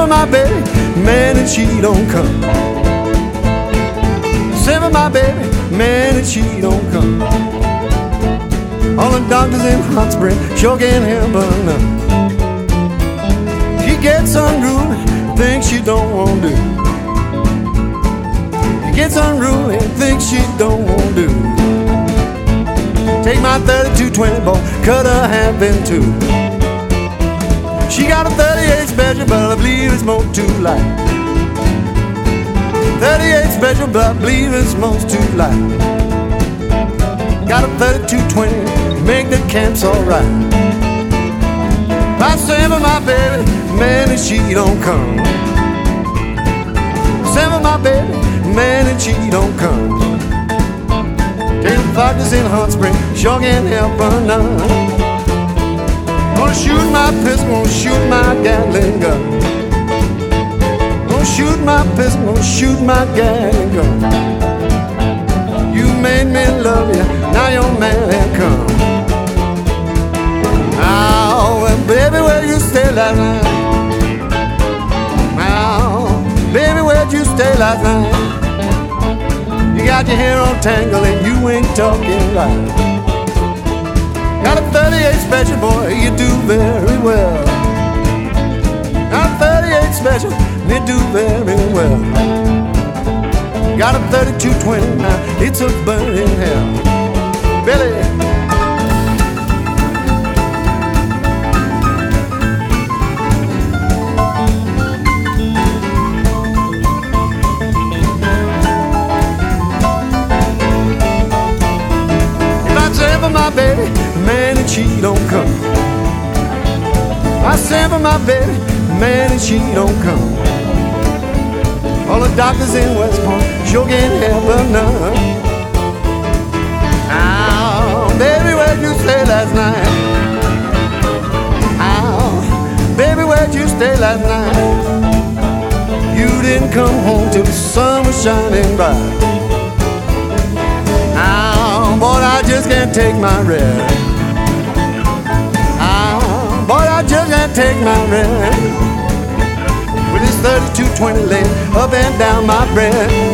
my baby, man, and she don't come. Send for my baby, man, and she don't come. All the doctors in Hot Spring sure can't help her none. She gets unruly, things she don't want to do. She gets unruly, things she don't want to do. Take my 3220 boy, cut her half in two. She got a 38 special, but I believe it's more too light. 38 special, but I believe it's most too light. Got a 3220, make the camps alright. I send for my baby, man, and she don't come. Send for my baby, man, and she don't come. Take the doctors in Hot Spring, sure can't help her none. Gonna shoot my pistol, gonna shoot my Gatling gun. Gonna shoot my pistol, gonna shoot my Gatling gun. You made me love you, now your man ain't come. Oh, well, baby, where'd you stay last night? Oh, baby, where'd you stay last night? You got your hair all tangled and you ain't talking right. Got a 38 special, boy, you do very well. Got a 38 special, you do very well. Got a 3220, now it's a burning hell. Billy. My baby, man, and she don't come. I send for my baby, man, and she don't come. All the doctors in West Point sure can't help her none. Oh, baby, where'd you stay last night? Oh, baby, where'd you stay last night? You didn't come home till the sun was shining bright. Boy, I just can't take my rest. Ah, boy, I just can't take my rest. With this 3220 laying up and down my breast.